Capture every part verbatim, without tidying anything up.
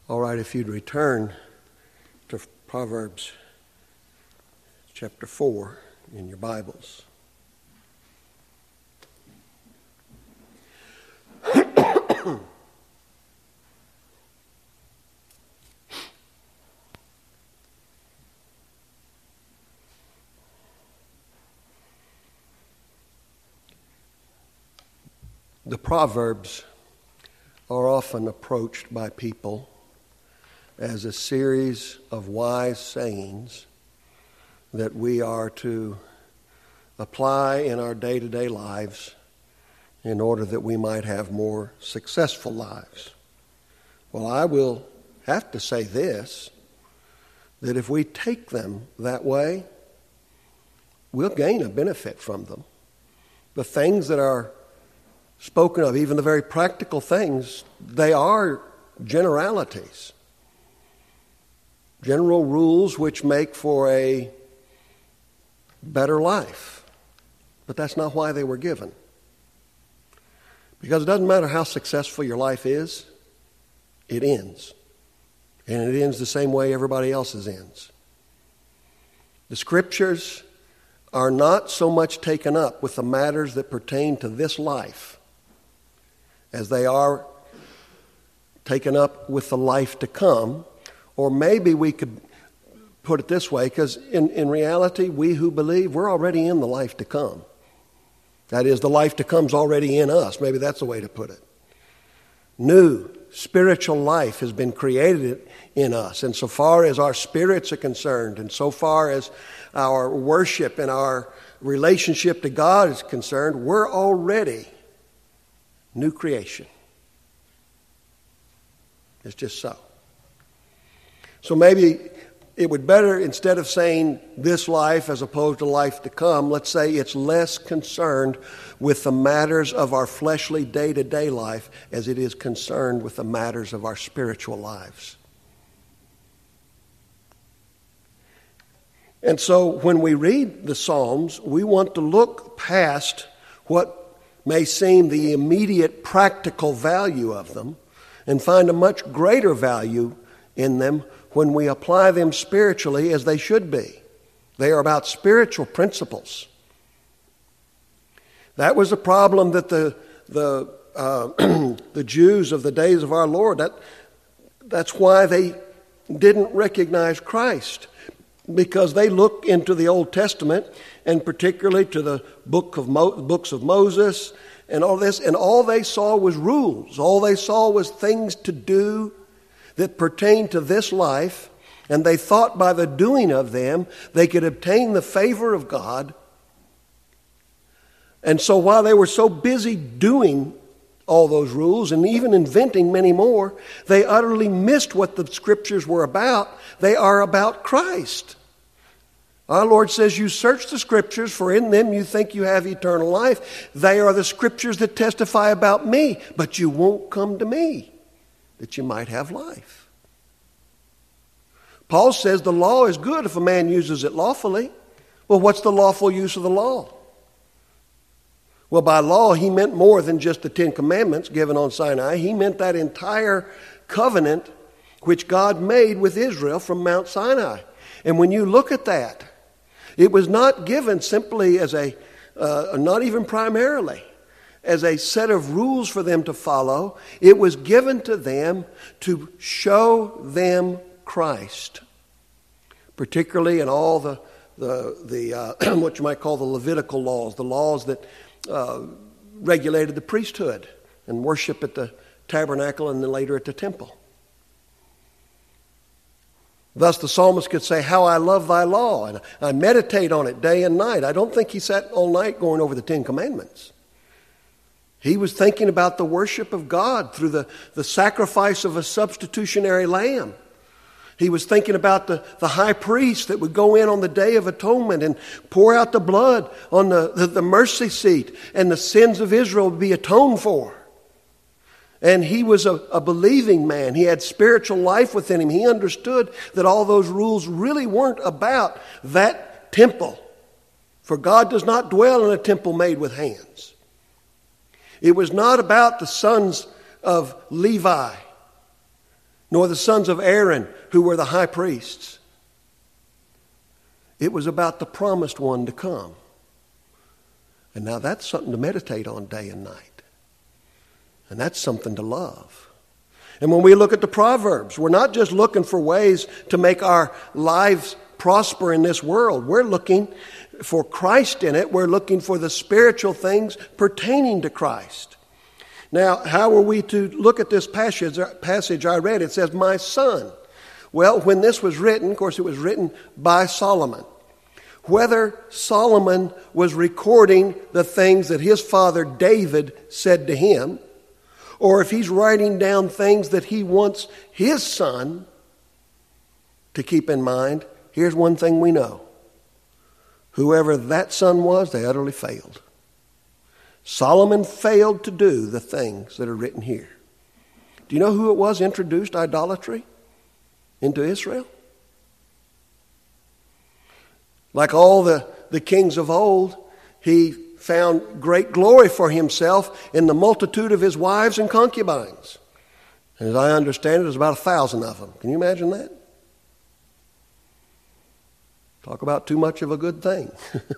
All right, if you'd return to Proverbs chapter four in your Bibles. The Proverbs are often approached by people as a series of wise sayings that we are to apply in our day-to-day lives in order that we might have more successful lives. Well, I will have to say this, that if we take them that way, we'll gain a benefit from them. The things that are spoken of, even the very practical things, they are generalities. General rules which make for a better life. But that's not why they were given. Because it doesn't matter how successful your life is, it ends. And it ends the same way everybody else's ends. The Scriptures are not so much taken up with the matters that pertain to this life as they are taken up with the life to come. Or maybe we could put it this way, because in, in reality, we who believe, we're already in the life to come. That is, the life to come's already in us. Maybe that's the way to put it. New spiritual life has been created in us. And so far as our spirits are concerned, and so far as our worship and our relationship to God is concerned, we're already new creation. It's just so. So maybe it would better, instead of saying this life as opposed to life to come, let's say it's less concerned with the matters of our fleshly day-to-day life as it is concerned with the matters of our spiritual lives. And so when we read the Psalms, we want to look past what may seem the immediate practical value of them and find a much greater value in them when we apply them spiritually as they should be. They are about spiritual principles. That was a problem that the the uh, the Jews of the days of our Lord, that that's why they didn't recognize Christ, because they looked into the Old Testament and particularly to the book of Mo- books of Moses and all this, and all they saw was rules. All they saw was things to do that pertained to this life, and they thought by the doing of them they could obtain the favor of God. And so while they were so busy doing all those rules and even inventing many more, they utterly missed what the Scriptures were about. They are about Christ. Our Lord says, you search the Scriptures, for in them you think you have eternal life. They are the Scriptures that testify about me, but you won't come to me that you might have life. Paul says the law is good if a man uses it lawfully. Well, what's the lawful use of the law? Well, by law, he meant more than just the Ten Commandments given on Sinai. He meant that entire covenant which God made with Israel from Mount Sinai. And when you look at that, it was not given simply as a, uh, not even primarily, as a set of rules for them to follow. It was given to them to show them Christ, particularly in all the the the uh, what you might call the Levitical laws, the laws that uh, regulated the priesthood and worship at the tabernacle and then later at the temple. Thus the psalmist could say, how I love thy law, and I meditate on it day and night. I don't think he sat all night going over the Ten Commandments. He was thinking about the worship of God through the, the sacrifice of a substitutionary lamb. He was thinking about the, the high priest that would go in on the Day of Atonement and pour out the blood on the, the, the mercy seat, and the sins of Israel would be atoned for. And he was a, a believing man. He had spiritual life within him. He understood that all those rules really weren't about that temple. For God does not dwell in a temple made with hands. It was not about the sons of Levi nor the sons of Aaron, who were the high priests. It was about the promised one to come. And now that's something to meditate on day and night. And that's something to love. And when we look at the Proverbs, we're not just looking for ways to make our lives prosper in this world. We're looking for Christ in it. We're looking for the spiritual things pertaining to Christ. Now, how are we to look at this passage, passage I read? It says, my son. Well, when this was written, of course, it was written by Solomon. Whether Solomon was recording the things that his father David said to him, or if he's writing down things that he wants his son to keep in mind, here's one thing we know. Whoever that son was, they utterly failed. Solomon failed to do the things that are written here. Do you know who it was introduced idolatry into Israel? Like all the, the kings of old, he found great glory for himself in the multitude of his wives and concubines. And as I understand it, there's about a thousand of them. Can you imagine that? Talk about too much of a good thing.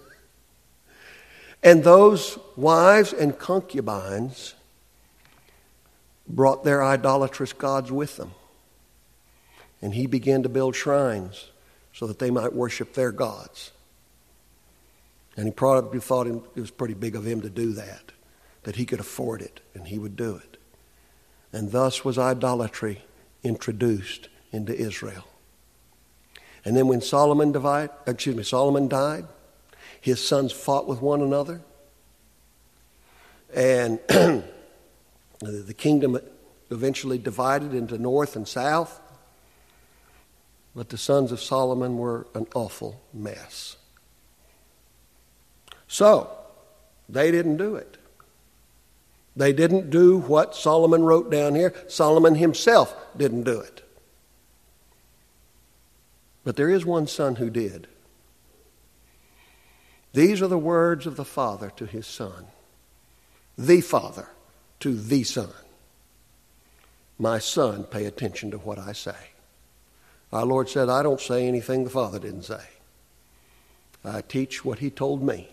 And those wives and concubines brought their idolatrous gods with them. And he began to build shrines so that they might worship their gods. And he probably thought it was pretty big of him to do that, that he could afford it and he would do it. And thus was idolatry introduced into Israel. And then when Solomon divided, excuse me, Solomon died, his sons fought with one another. And the kingdom eventually divided into north and south. But the sons of Solomon were an awful mess. So, they didn't do it. They didn't do what Solomon wrote down here. Solomon himself didn't do it. But there is one son who did. These are the words of the Father to his Son. The Father to the Son. My son, pay attention to what I say. Our Lord said, I don't say anything the Father didn't say. I teach what he told me.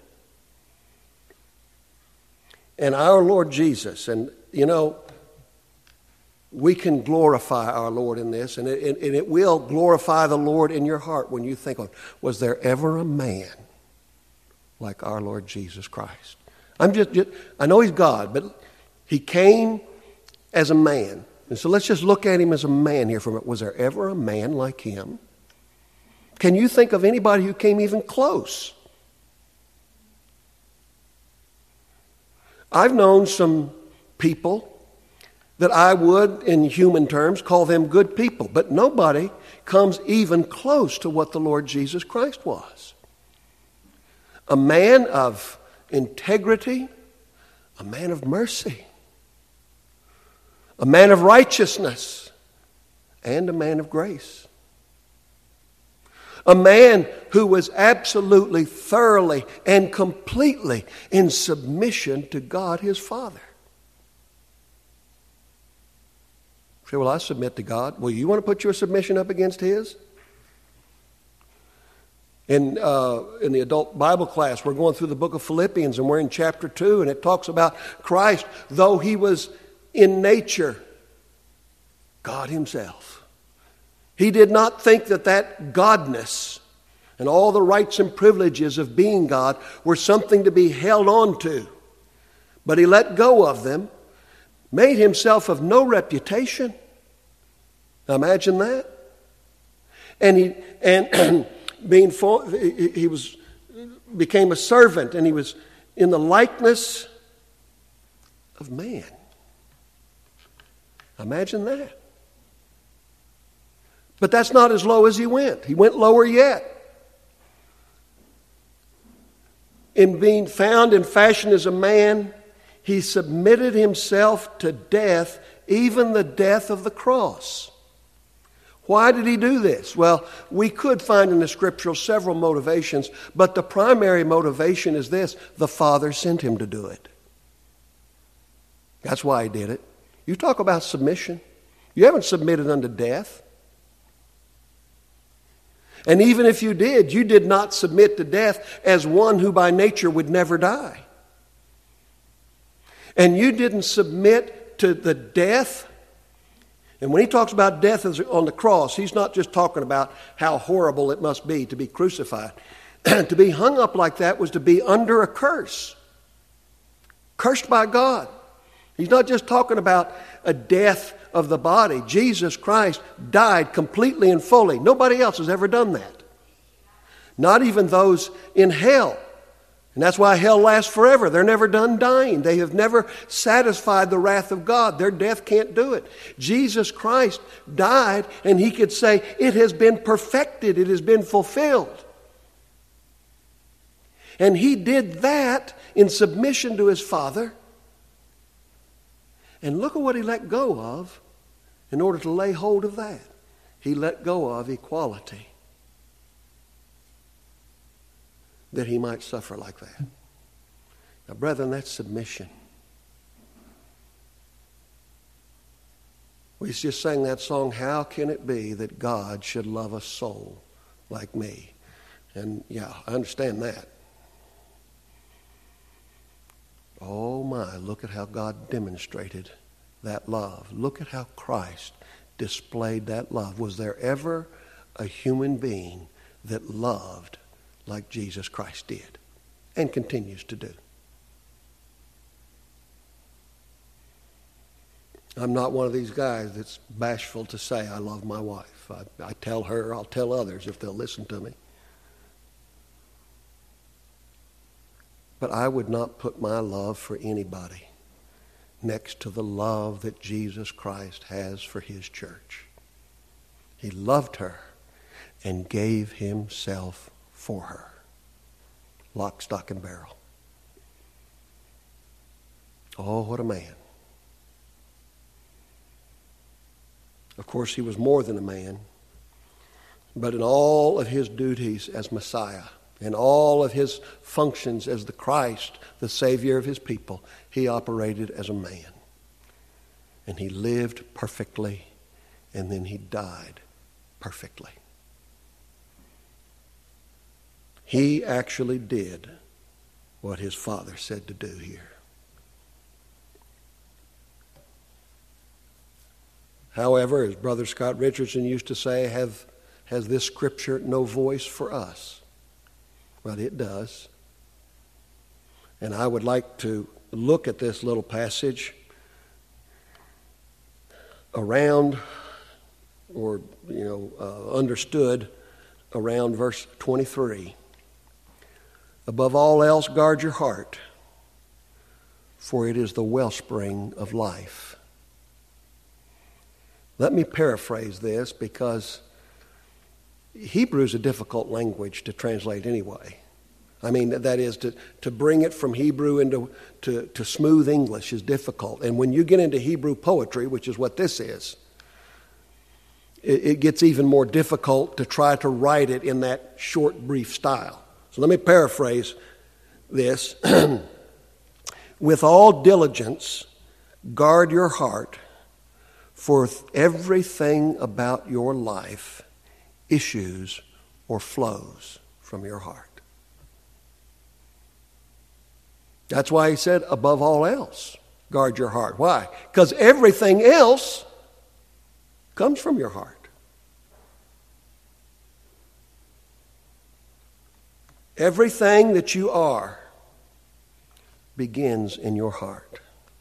And our Lord Jesus, and you know, we can glorify our Lord in this, and it, and it will glorify the Lord in your heart when you think of, was there ever a man like our Lord Jesus Christ? I'm just, just I know he's God, but he came as a man. And so let's just look at him as a man here for a minute. Was there ever a man like him? Can you think of anybody who came even close? I've known some people that I would, in human terms, call them good people, but nobody comes even close to what the Lord Jesus Christ was. A man of integrity, a man of mercy, a man of righteousness, and a man of grace. A man who was absolutely, thoroughly, and completely in submission to God his Father. Say, well, I submit to God. Well, you want to put your submission up against his? In, uh, in the adult Bible class, we're going through the book of Philippians, and we're in chapter two, and it talks about Christ, though he was in nature God himself. He did not think that that godness and all the rights and privileges of being God were something to be held on to. But he let go of them, made himself of no reputation. Now imagine that. And he and being for, he was became a servant, and he was in the likeness of man. Imagine that. But that's not as low as he went. He went lower yet. In being found and fashioned as a man, he submitted himself to death, even the death of the cross. Why did he do this? Well, we could find in the scripture several motivations, but the primary motivation is this: the Father sent him to do it. That's why he did it. You talk about submission. You haven't submitted unto death. And even if you did, you did not submit to death as one who by nature would never die. And you didn't submit to the death. And when he talks about death on the cross, he's not just talking about how horrible it must be to be crucified. To be hung up like that was to be under a curse. Cursed by God. He's not just talking about a death of the body. Jesus Christ died completely and fully. Nobody else has ever done that. Not even those in hell. And that's why hell lasts forever. They're never done dying. They have never satisfied the wrath of God. Their death can't do it. Jesus Christ died, and he could say, it has been perfected. It has been fulfilled. And he did that in submission to his Father. And look at what he let go of in order to lay hold of that. He let go of equality, that he might suffer like that. Now, brethren, that's submission. We just sang that song, How Can It Be That God Should Love a Soul Like Me? And yeah, I understand that. Oh my, look at how God demonstrated that love. Look at how Christ displayed that love. Was there ever a human being that loved like Jesus Christ did and continues to do? I'm not one of these guys that's bashful to say I love my wife. I, I tell her, I'll tell others if they'll listen to me. But I would not put my love for anybody next to the love that Jesus Christ has for his church. He loved her and gave himself for her. Lock, stock, and barrel. Oh, what a man. Of course, he was more than a man, but in all of his duties as Messiah, in all of his functions as the Christ, the Savior of his people, he operated as a man. And he lived perfectly, and then he died perfectly. He actually did what his Father said to do here. However, as Brother Scott Richardson used to say, have, has this Scripture no voice for us? Well, it does. And I would like to look at this little passage around, or, you know, uh, understood around verse twenty-three. Above all else, guard your heart, for it is the wellspring of life. Let me paraphrase this, because Hebrew is a difficult language to translate anyway. I mean, that is, to, to bring it from Hebrew into to, to smooth English is difficult. And when you get into Hebrew poetry, which is what this is, it, it gets even more difficult to try to write it in that short, brief style. So let me paraphrase this. With all diligence, guard your heart, for everything about your life issues or flows from your heart. That's why he said, above all else, guard your heart. Why? Because everything else comes from your heart. Everything that you are begins in your heart.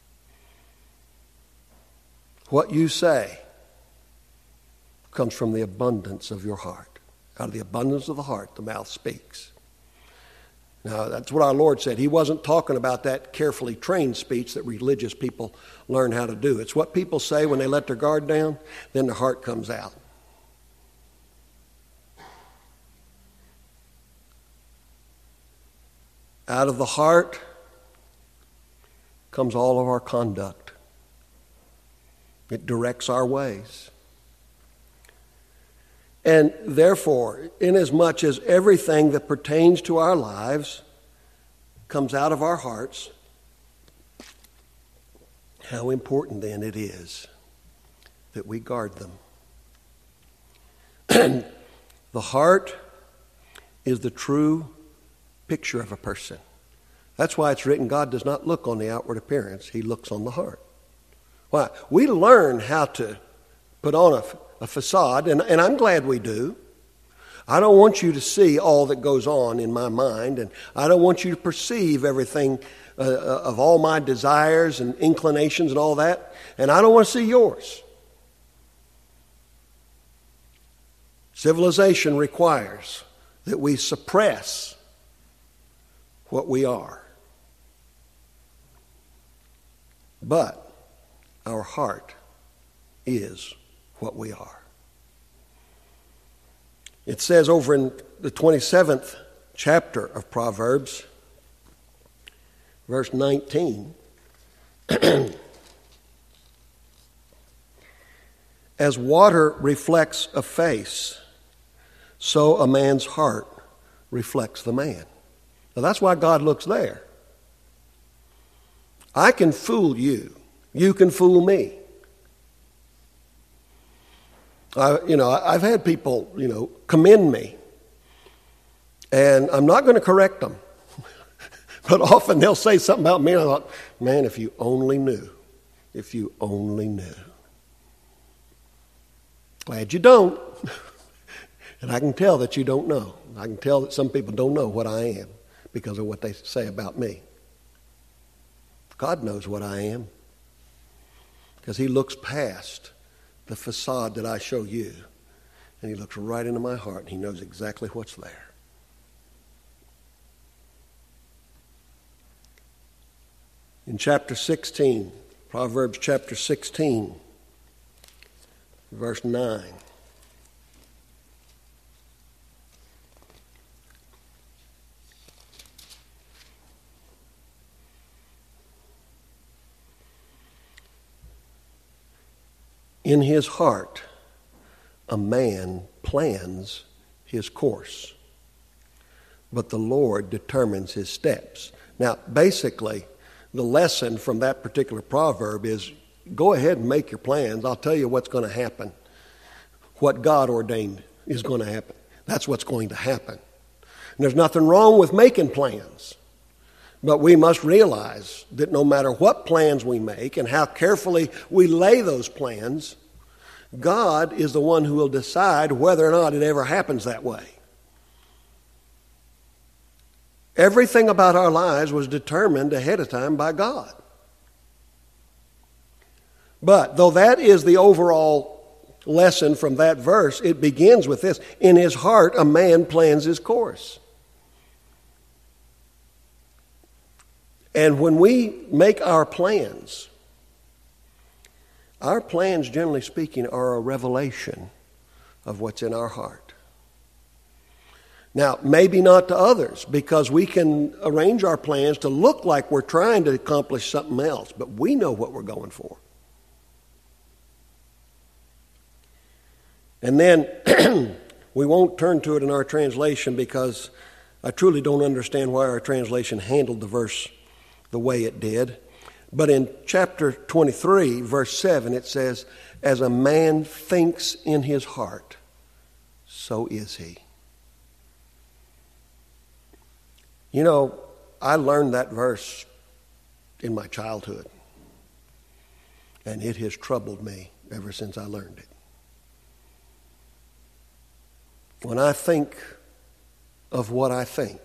What you say comes from the abundance of your heart. Out of the abundance of the heart, the mouth speaks. Now, that's what our Lord said. He wasn't talking about that carefully trained speech that religious people learn how to do. It's what people say when they let their guard down, then their heart comes out. Out of the heart comes all of our conduct. It directs our ways. And therefore, inasmuch as everything that pertains to our lives comes out of our hearts, how important then it is that we guard them. The heart is the true picture of a person. That's why it's written, God does not look on the outward appearance. He looks on the heart. Why? We learn how to put on a, a facade, and, and I'm glad we do. I don't want you to see all that goes on in my mind, and I don't want you to perceive everything uh, of all my desires and inclinations and all that, and I don't want to see yours. Civilization requires that we suppress what we are. But our heart is what we are. It says over in the twenty-seventh chapter of Proverbs, verse nineteen, as water reflects a face, so a man's heart reflects the man. Now that's why God looks there. I can fool you. You can fool me. I, you know, I've had people, you know, commend me, and I'm not going to correct them. But often they'll say something about me, and I thought, man, if you only knew. If you only knew. Glad you don't. And I can tell that you don't know. I can tell that some people don't know what I am because of what they say about me. God knows what I am because He looks past the facade that I show you, and He looks right into my heart, and He knows exactly what's there. In chapter sixteen, Proverbs chapter sixteen, verse nine. In his heart, a man plans his course, but the Lord determines his steps. Now, basically, the lesson from that particular proverb is go ahead and make your plans. I'll tell you what's going to happen. What God ordained is going to happen. That's what's going to happen. And there's nothing wrong with making plans. But we must realize that no matter what plans we make and how carefully we lay those plans, God is the one who will decide whether or not it ever happens that way. Everything about our lives was determined ahead of time by God. But though that is the overall lesson from that verse, it begins with this. In his heart, a man plans his course. And when we make our plans, our plans, generally speaking, are a revelation of what's in our heart. Now, maybe not to others, because we can arrange our plans to look like we're trying to accomplish something else, but we know what we're going for. And then we won't turn to it in our translation because I truly don't understand why our translation handled the verse the way it did. But in chapter twenty-three, verse seven, it says, as a man thinks in his heart, so is he. You know, I learned that verse in my childhood, and it has troubled me ever since I learned it. When I think of what I think,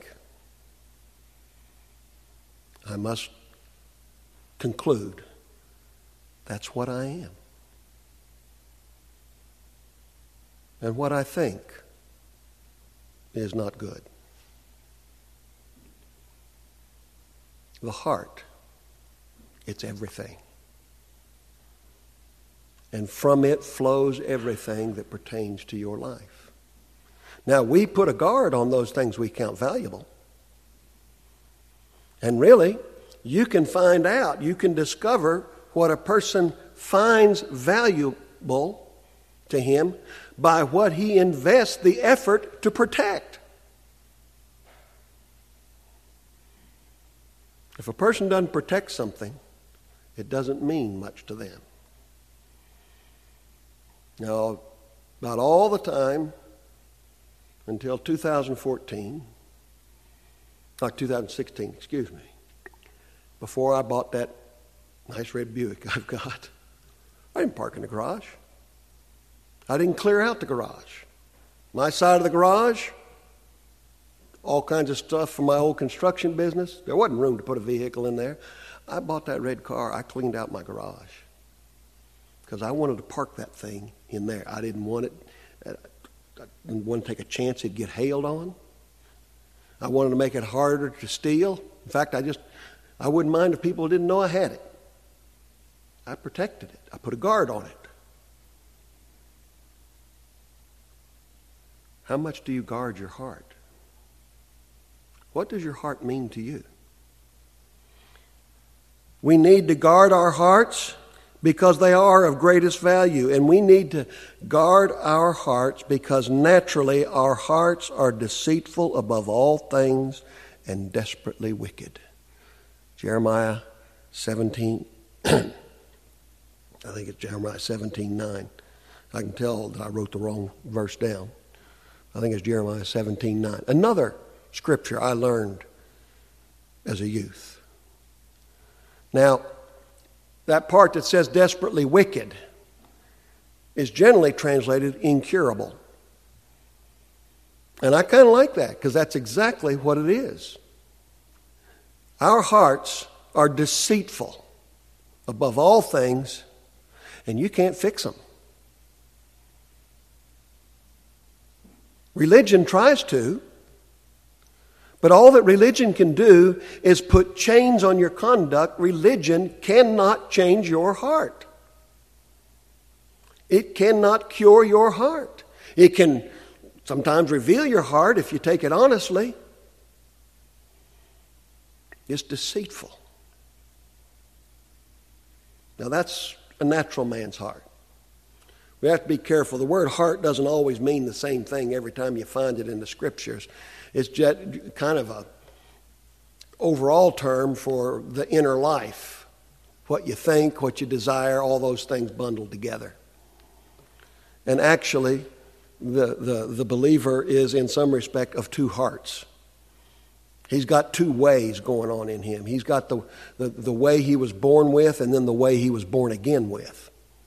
I must conclude that's what I am. And what I think is not good. The heart, it's everything. And from it flows everything that pertains to your life. Now, we put a guard on those things we count valuable. And really, you can find out, you can discover what a person finds valuable to him by what he invests the effort to protect. If a person doesn't protect something, it doesn't mean much to them. Now, about all the time until two thousand fourteen, like two thousand sixteen, excuse me, before I bought that nice red Buick I've got, I didn't park in the garage. I didn't clear out the garage. My side of the garage, all kinds of stuff from my old construction business. There wasn't room to put a vehicle in there. I bought that red car. I cleaned out my garage because I wanted to park that thing in there. I didn't want it. I didn't want to take a chance it'd get hailed on. I wanted to make it harder to steal. In fact, I just, I wouldn't mind if people didn't know I had it. I protected it. I put a guard on it. How much do you guard your heart? What does your heart mean to you? We need to guard our hearts because they are of greatest value. And we need to guard our hearts because naturally our hearts are deceitful above all things and desperately wicked. Jeremiah seventeen, I think it's Jeremiah seventeen nine. I can tell that I wrote the wrong verse down. I think it's Jeremiah seventeen nine. Another scripture I learned as a youth. Now, that part that says desperately wicked is generally translated incurable. And I kind of like that because that's exactly what it is. Our hearts are deceitful above all things, and you can't fix them. Religion tries to, but all that religion can do is put chains on your conduct. Religion cannot change your heart. It cannot cure your heart. It can sometimes reveal your heart if you take it honestly. It's deceitful. Now that's a natural man's heart. We have to be careful. The word heart doesn't always mean the same thing every time you find it in the scriptures. It's just kind of a overall term for the inner life. What you think, what you desire, all those things bundled together. And actually, the, the, the believer is in some respect of two hearts. He's got two ways going on in him. He's got the, the, the way he was born with and then the way he was born again with.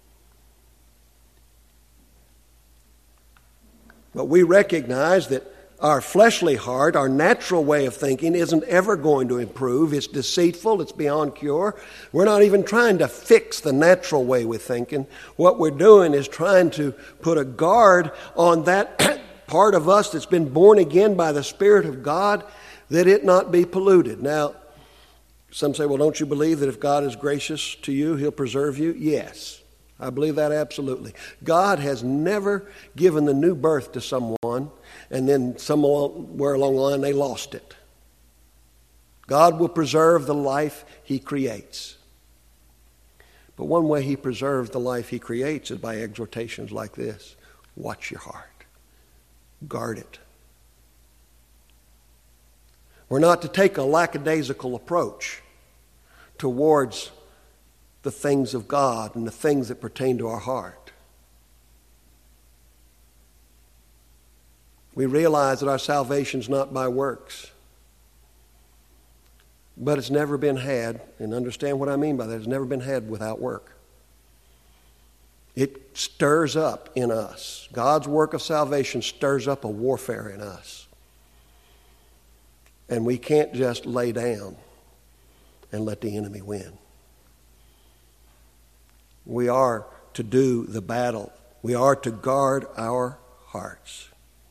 But we recognize that our fleshly heart, our natural way of thinking, isn't ever going to improve. It's deceitful. It's beyond cure. We're not even trying to fix the natural way we're thinking. What we're doing is trying to put a guard on that part of us that's been born again by the Spirit of God, that it not be polluted. Now, some say, well, don't you believe that if God is gracious to you, He'll preserve you? Yes. I believe that absolutely. God has never given the new birth to someone and then somewhere along the line they lost it. God will preserve the life He creates. But one way He preserves the life He creates is by exhortations like this. Watch your heart. Guard it. We're not to take a lackadaisical approach towards the things of God and the things that pertain to our heart. We realize that our salvation is not by works. But it's never been had, and understand what I mean by that, it's never been had without work. It stirs up in us. God's work of salvation stirs up a warfare in us. And we can't just lay down and let the enemy win. We are to do the battle. We are to guard our hearts.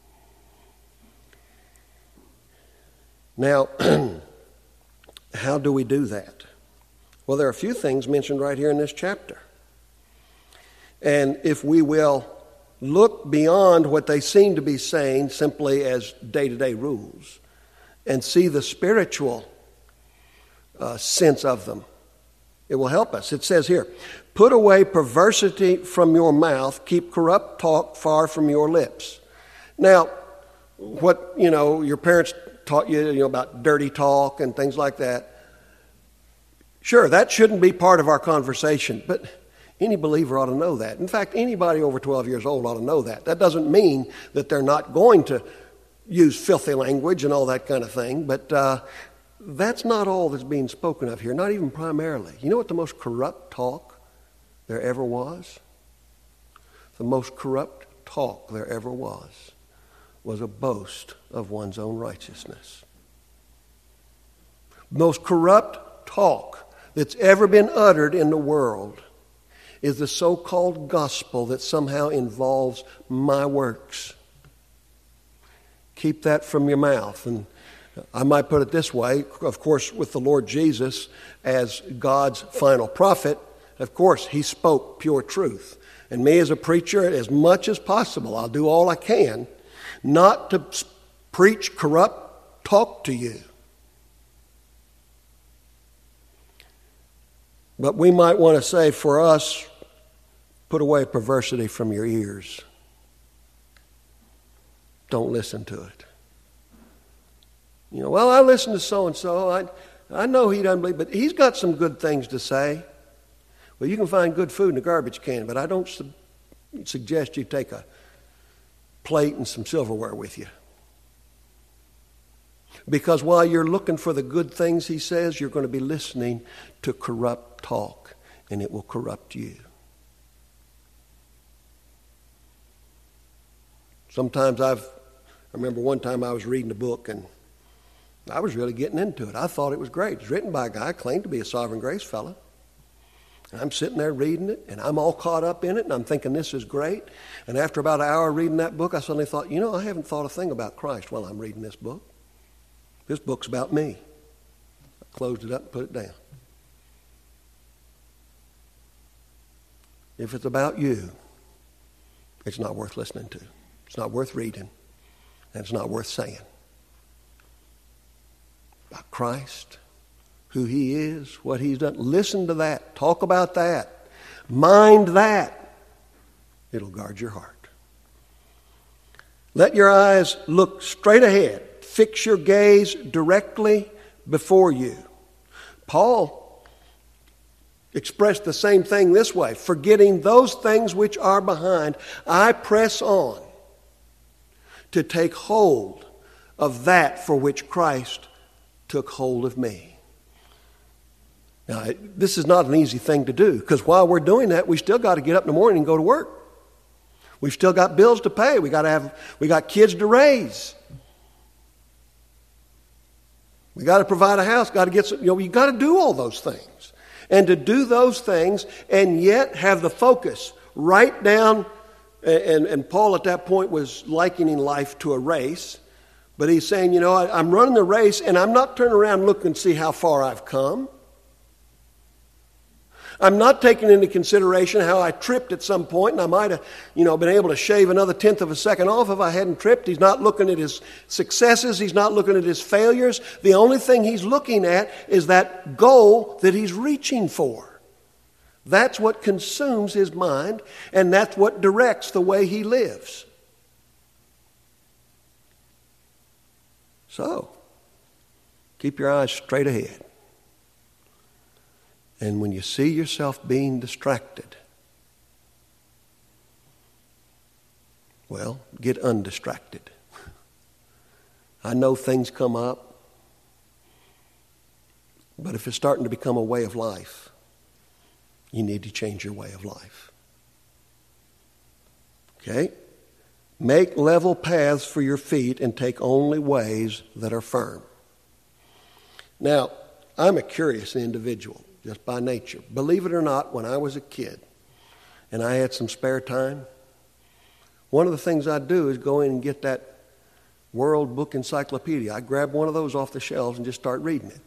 Now, how do we do that? Well, there are a few things mentioned right here in this chapter. And if we will look beyond what they seem to be saying simply as day-to-day rules and see the spiritual uh, sense of them, it will help us. It says here, put away perversity from your mouth, keep corrupt talk far from your lips. Now, what, you know, your parents taught you, you know, about dirty talk and things like that. Sure, that shouldn't be part of our conversation, but Any believer ought to know that. In fact, anybody over twelve years old ought to know that. That doesn't mean that they're not going to use filthy language and all that kind of thing, but uh, that's not all that's being spoken of here, not even primarily. You know what the most corrupt talk there ever was? The most corrupt talk there ever was was a boast of one's own righteousness. The most corrupt talk that's ever been uttered in the world is the so-called gospel that somehow involves my works. Keep that from your mouth. And I might put it this way, of course, with the Lord Jesus as God's final prophet, of course, he spoke pure truth. And me as a preacher, as much as possible, I'll do all I can not to preach corrupt talk to you. But we might want to say for us, put away perversity from your ears. Don't listen to it. You know, well, I listen to so-and-so. I, I know he doesn't believe, but he's got some good things to say. Well, you can find good food in a garbage can, but I don't su- suggest you take a plate and some silverware with you. Because while you're looking for the good things he says, you're going to be listening to corrupt talk, and it will corrupt you. Sometimes I've, I remember one time I was reading a book, and I was really getting into it. I thought it was great. It's written by a guy who claimed to be a Sovereign Grace fellow. And I'm sitting there reading it, and I'm all caught up in it, and I'm thinking this is great. And after about an hour reading that book, I suddenly thought, you know, I haven't thought a thing about Christ while I'm reading this book. This book's about me. I closed it up and put it down. If it's about you, it's not worth listening to. It's not worth reading. And it's not worth saying. About Christ, who he is, what he's done. Listen to that. Talk about that. Mind that. It'll guard your heart. Let your eyes look straight ahead. Fix your gaze directly before you. Paul expressed the same thing this way. Forgetting those things which are behind, I press on to take hold of that for which Christ took hold of me. Now, this is not an easy thing to do, because while we're doing that, we still got to get up in the morning and go to work. We've still got bills to pay. We got to have, we got kids to raise. We got to provide a house. Got to get some, you know, you got to do all those things, and to do those things, and yet have the focus right down. And, and Paul at that point was likening life to a race. But he's saying, you know, I, I'm running the race, and I'm not turning around and looking and see how far I've come. I'm not taking into consideration how I tripped at some point, and I might have, you know, been able to shave another tenth of a second off if I hadn't tripped. He's not looking at his successes. He's not looking at his failures. The only thing he's looking at is that goal that he's reaching for. That's what consumes his mind, and that's what directs the way he lives. So, keep your eyes straight ahead. And when you see yourself being distracted, well, get undistracted. I know things come up, but if it's starting to become a way of life, you need to change your way of life. Okay? Make level paths for your feet and take only ways that are firm. Now, I'm a curious individual, just by nature. Believe it or not, when I was a kid and I had some spare time, one of the things I'd do is go in and get that World Book Encyclopedia. I'd grab one of those off the shelves and just start reading it.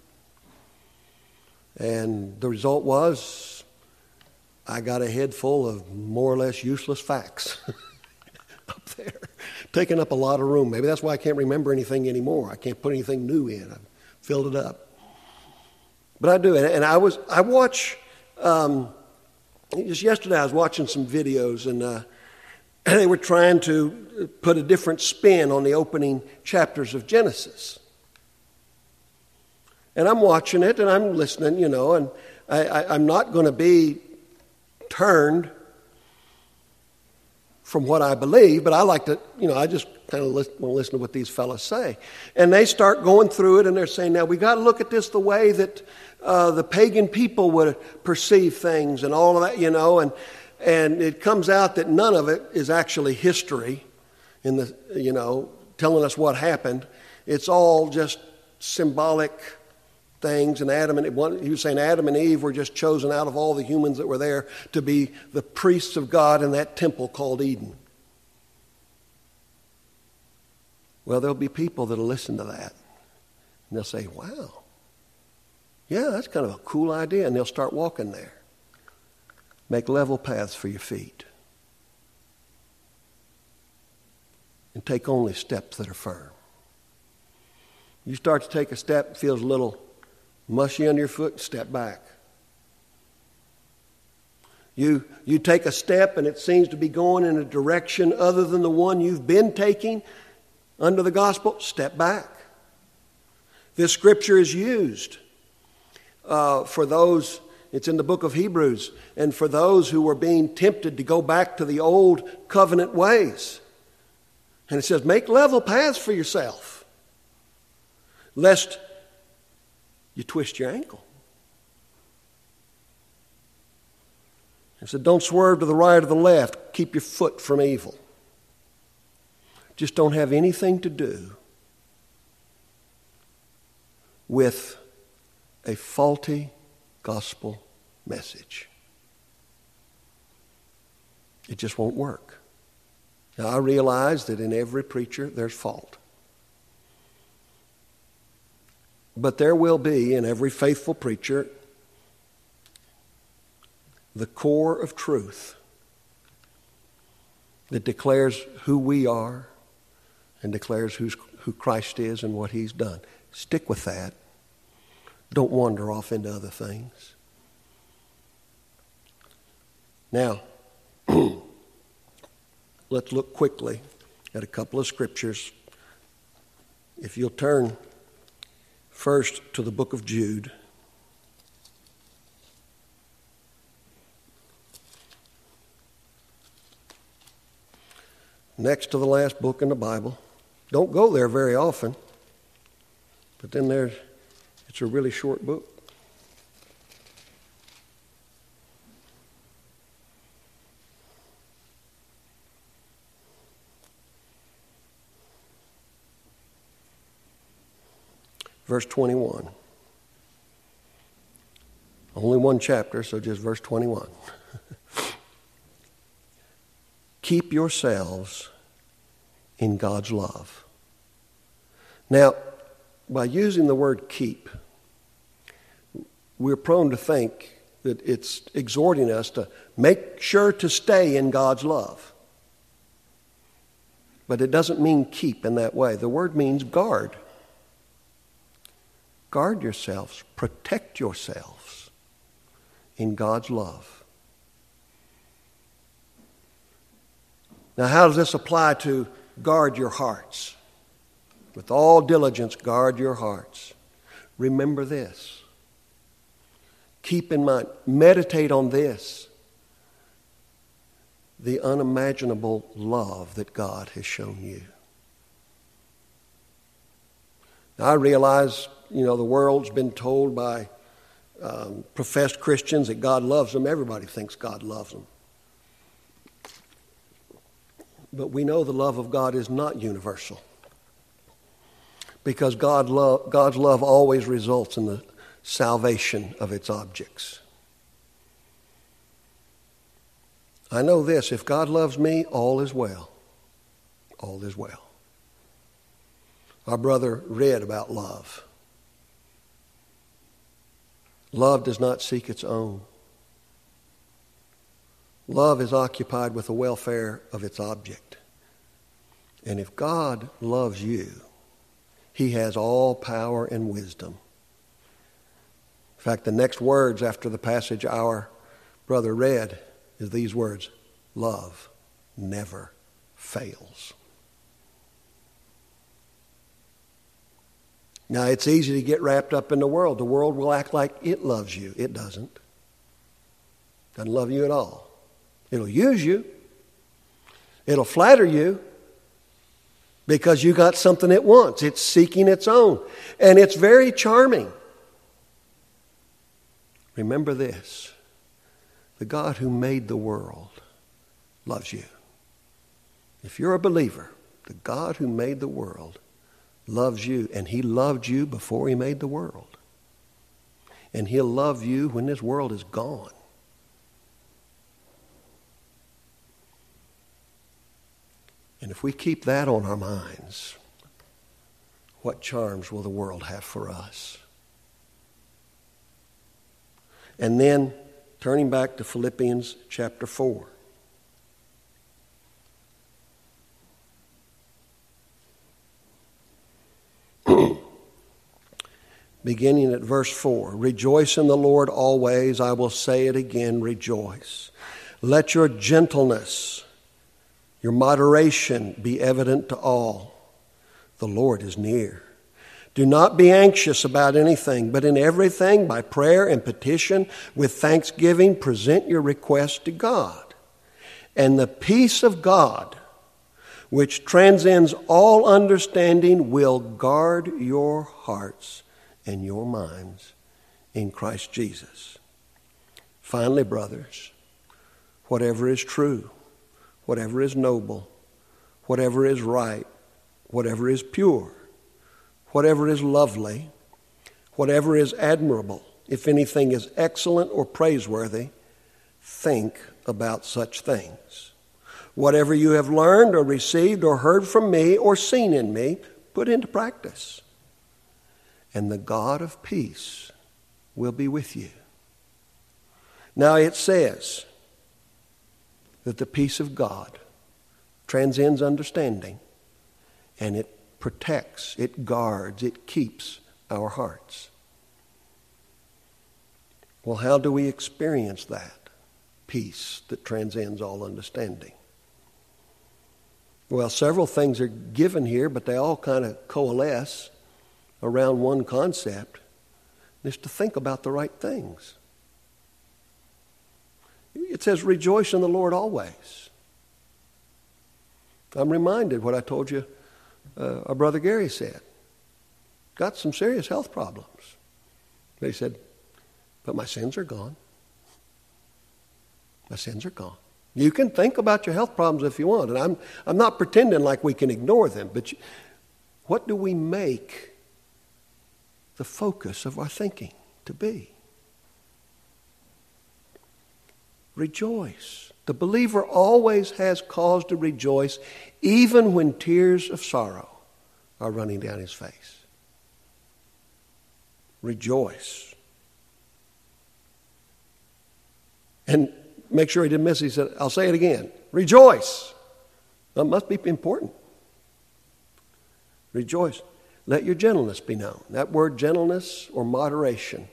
And the result was I got a head full of more or less useless facts up there, taking up a lot of room. Maybe that's why I can't remember anything anymore. I can't put anything new in. I've filled it up. But I do, and I was I watch. Um, just yesterday, I was watching some videos, and uh, they were trying to put a different spin on the opening chapters of Genesis. And I'm watching it, and I'm listening, you know, and I, I, I'm not going to be turned from what I believe, but I like to, you know, I just kind of listen, want to listen to what these fellas say. And they start going through it, and they're saying, now we got to look at this the way that uh, the pagan people would perceive things and all of that, you know, and and it comes out that none of it is actually history in the, you know, telling us what happened. It's all just symbolic things, and Adam and he was saying Adam and Eve were just chosen out of all the humans that were there to be the priests of God in that temple called Eden. Well, there'll be people that'll listen to that, and they'll say, wow, yeah, that's kind of a cool idea, and they'll start walking there. Make level paths for your feet. And take only steps that are firm. You start to take a step, feels a little mushy under your foot, step back. You, you take a step and it seems to be going in a direction other than the one you've been taking under the gospel, step back. This scripture is used uh, for those, it's in the book of Hebrews, and for those who were being tempted to go back to the old covenant ways. And it says, make level paths for yourself, lest you twist your ankle. It said, don't swerve to the right or the left. Keep your foot from evil. Just don't have anything to do with a faulty gospel message. It just won't work. Now, I realize that in every preacher there's fault. But there will be in every faithful preacher the core of truth that declares who we are and declares who's, who Christ is and what He's done. Stick with that. Don't wander off into other things. Now, let's look quickly at a couple of scriptures. If you'll turn first to the book of Jude. Next to the last book in the Bible. Don't go there very often, but then there's, it's a really short book. Verse twenty-one. Only one chapter, so just verse twenty-one. Keep yourselves in God's love. Now, by using the word keep, we're prone to think that it's exhorting us to make sure to stay in God's love. But it doesn't mean keep in that way. The word means guard. Guard yourselves, protect yourselves in God's love. Now, how does this apply to guard your hearts? With all diligence, guard your hearts. Remember this. Keep in mind, meditate on this. The unimaginable love that God has shown you. Now, I realize, you know, the world's been told by um, professed Christians that God loves them. Everybody thinks God loves them. But we know the love of God is not universal. Because God lo- God's love always results in the salvation of its objects. I know this, if God loves me, all is well. All is well. Our brother read about love. Love does not seek its own. Love is occupied with the welfare of its object. And if God loves you, He has all power and wisdom. In fact, the next words after the passage our brother read is these words, love never fails. Now, it's easy to get wrapped up in the world. The world will act like it loves you. It doesn't. Doesn't love you at all. It'll use you. It'll flatter you because you got something it wants. It's seeking its own. And it's very charming. Remember this. The God who made the world loves you. If you're a believer, the God who made the world loves you. And He loved you before He made the world. And He'll love you when this world is gone. And if we keep that on our minds, what charms will the world have for us? And then, turning back to Philippians chapter four. Beginning at verse four. Rejoice in the Lord always. I will say it again, rejoice. Let your gentleness, your moderation be evident to all. The Lord is near. Do not be anxious about anything, but in everything, by prayer and petition, with thanksgiving, present your requests to God. And the peace of God, which transcends all understanding, will guard your hearts and your minds in Christ Jesus. Finally, brothers, whatever is true, whatever is noble, whatever is right, whatever is pure, whatever is lovely, whatever is admirable, if anything is excellent or praiseworthy, think about such things. Whatever you have learned or received or heard from me or seen in me, put into practice. And the God of peace will be with you. Now it says that the peace of God transcends understanding, and it protects, it guards, it keeps our hearts. Well, how do we experience that peace that transcends all understanding? Well, several things are given here, but they all kind of coalesce around one concept, is to think about the right things. It says, rejoice in the Lord always. I'm reminded what I told you uh, our brother Gary said. Got some serious health problems. But he said, but my sins are gone. My sins are gone. You can think about your health problems if you want, and I'm, I'm not pretending like we can ignore them, but you, what do we make the focus of our thinking to be? Rejoice. The believer always has cause to rejoice, even when tears of sorrow are running down his face. Rejoice. And make sure he didn't miss it. He said, I'll say it again. Rejoice. That must be important. Rejoice. Let your gentleness be known. That word gentleness or moderation.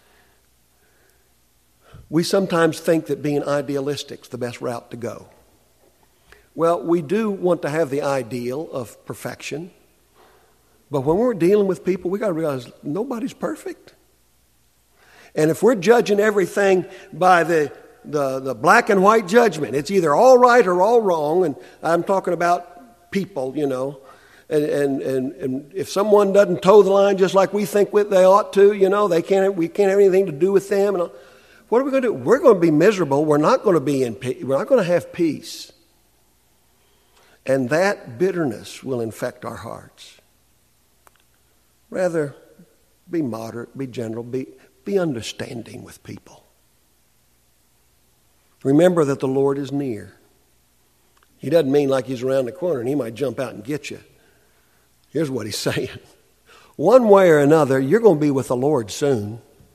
We sometimes think that being idealistic is the best route to go. Well, we do want to have the ideal of perfection. But when we're dealing with people, we got to realize nobody's perfect. And if we're judging everything by the, the, the black and white judgment, it's either all right or all wrong. And I'm talking about people, you know. And, and, and, and if someone doesn't toe the line just like we think they ought to, you know, they can't, we can't have anything to do with them. And all. What are we going to do? We're going to be miserable. We're not going to be in peace. We're not going to have peace. And that bitterness will infect our hearts. Rather, be moderate, be gentle, be, be understanding with people. Remember that the Lord is near. He doesn't mean like he's around the corner and he might jump out and get you. Here's what he's saying. One way or another, you're going to be with the Lord soon.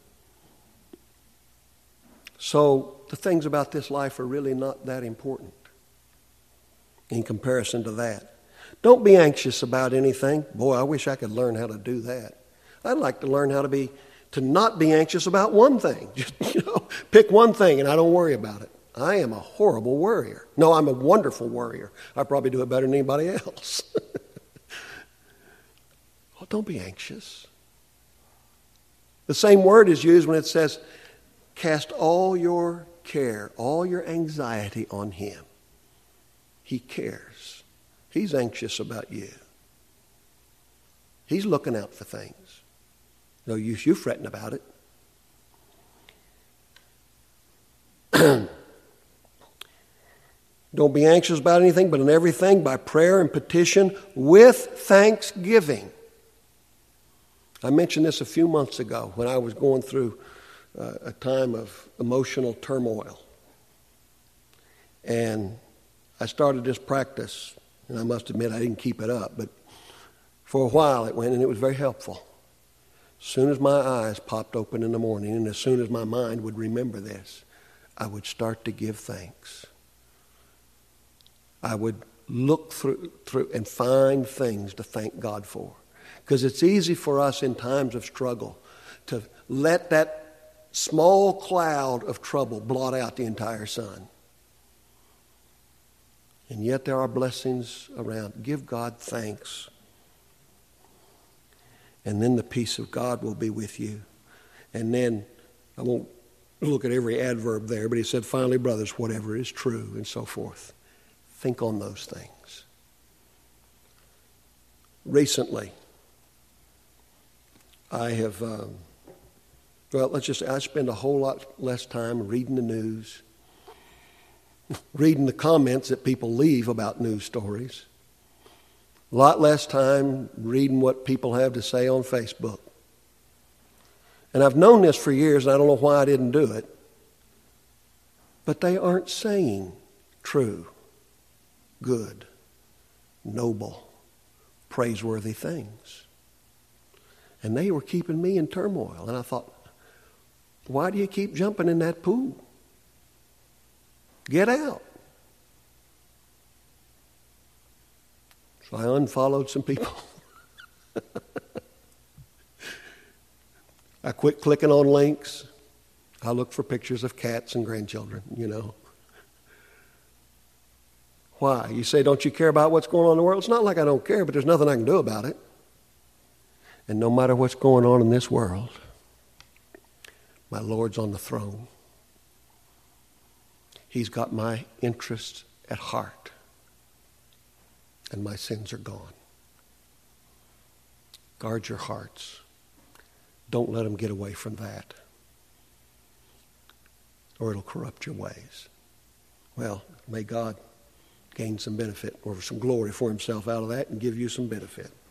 So the things about this life are really not that important in comparison to that. Don't be anxious about anything. Boy, I wish I could learn how to do that. I'd like to learn how to be to not be anxious about one thing. Just, you know, pick one thing and I don't worry about it. I am a horrible worrier. No, I'm a wonderful worrier. I probably do it better than anybody else. Well, don't be anxious. The same word is used when it says, cast all your care all your anxiety on Him. He cares. He's anxious about you. He's looking out for things. No use you fretting about it. Don't be anxious about anything, but in everything by prayer and petition with thanksgiving. I mentioned this a few months ago when I was going through uh, a time of emotional turmoil. And I started this practice, and I must admit I didn't keep it up, but for a while it went, and it was very helpful. As soon as my eyes popped open in the morning, and as soon as my mind would remember this, I would start to give thanks. I would look through, through and find things to thank God for. Because it's easy for us in times of struggle to let that small cloud of trouble blot out the entire sun. And yet there are blessings around. Give God thanks. And then the peace of God will be with you. And then, I won't look at every adverb there, but he said, finally, brothers, whatever is true, and so forth. Think on those things. Recently, I have, um, well, let's just, I spend a whole lot less time reading the news, reading the comments that people leave about news stories. A lot less time reading what people have to say on Facebook. And I've known this for years, and I don't know why I didn't do it. But they aren't saying true, good, noble, praiseworthy things. And they were keeping me in turmoil. And I thought, why do you keep jumping in that pool? Get out. So I unfollowed some people. I quit clicking on links. I look for pictures of cats and grandchildren, you know. Why? You say, don't you care about what's going on in the world? It's not like I don't care, but there's nothing I can do about it. And no matter what's going on in this world, my Lord's on the throne. He's got my interests at heart. And my sins are gone. Guard your hearts. Don't let them get away from that, or it'll corrupt your ways. Well, may God gain some benefit or some glory for himself out of that and give you some benefit.